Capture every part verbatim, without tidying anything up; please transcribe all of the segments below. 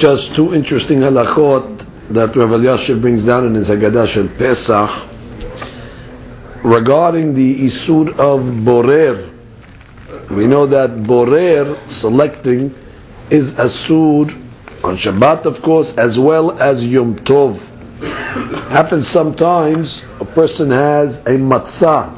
Just two interesting halachot that Rav Elyashiv brings down in his Haggadah Shel Pesach regarding the isur of borer. We know that borer, selecting, is asur on Shabbat, of course, as well as Yom Tov. Happens sometimes a person has a matzah,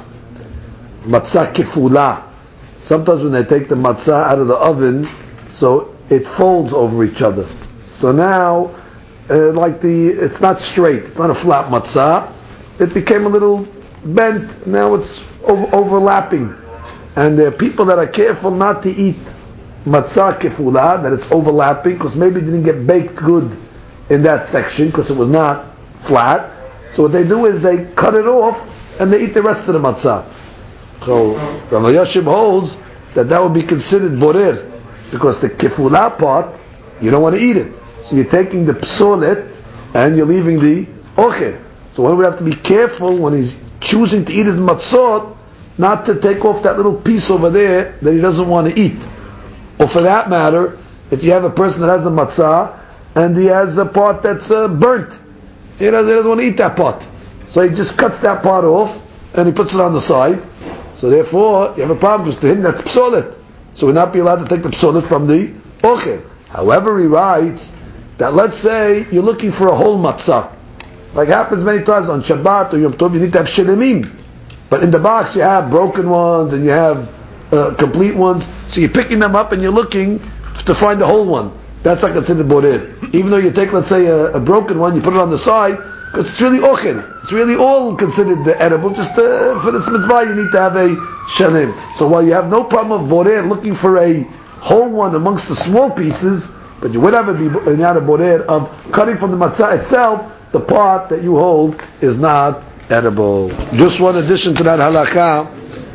matzah kefula. Sometimes when they take the matzah out of the oven, so it folds over each other. So now, uh, like the, it's not straight, it's not a flat matzah. It became a little bent. Now it's over, overlapping, and there are people that are careful not to eat matzah kefula, that it's overlapping, because maybe it didn't get baked good in that section because it was not flat. So what they do is they cut it off and they eat the rest of the matzah. So Rav Elyashiv holds that that would be considered borer, because the kefula part you don't want to eat it. So you're taking the psolet and you're leaving the ochel. So one would have to be careful when he's choosing to eat his matzot, not to take off that little piece over there that he doesn't want to eat. Or for that matter, if you have a person that has a matzah and he has a part that's uh, burnt, he doesn't, he doesn't want to eat that part. So he just cuts that part off and he puts it on the side. So therefore, you have a problem, because to him that's psolet. So we'll not be allowed to take the psolet from the ochel. However, he writes that, let's say you're looking for a whole matzah, like happens many times on Shabbat or Yom Tov, you need to have shelemim, but in the box you have broken ones and you have uh, complete ones. So you're picking them up and you're looking to find the whole one. That's not considered borer. Even though you take, let's say, a, a broken one, you put it on the side, because it's really ochel. It's really all considered uh, edible. Just uh, for this mitzvah, you need to have a shalem. So while you have no problem of borer looking for a whole one amongst the small pieces, but you would have a not a borer of cutting from the matzah itself, the part that you hold is not edible. Just one addition to that halakha,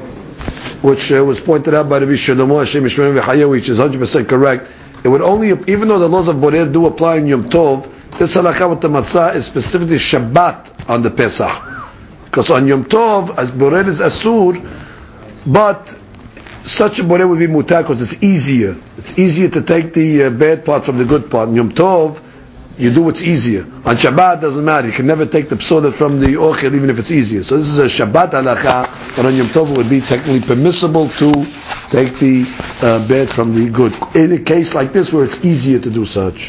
which uh, was pointed out by Rabbi Shlomo Hashem Yishmerim V'Chayeh, which is one hundred percent correct. It would only, even though the laws of borer do apply in Yom Tov, this halakha with the matzah is specifically Shabbat on the Pesach, because on Yom Tov, as borer is asur, but such a borer would be mutar because it's easier. It's easier to take the uh, bad part from the good part. In Yom Tov, you do what's easier. On Shabbat, doesn't matter. You can never take the psolet from the ochel, even if it's easier. So this is a Shabbat halakha, but on Yom Tov it would be technically permissible to take the uh, bad from the good. In a case like this where it's easier to do such.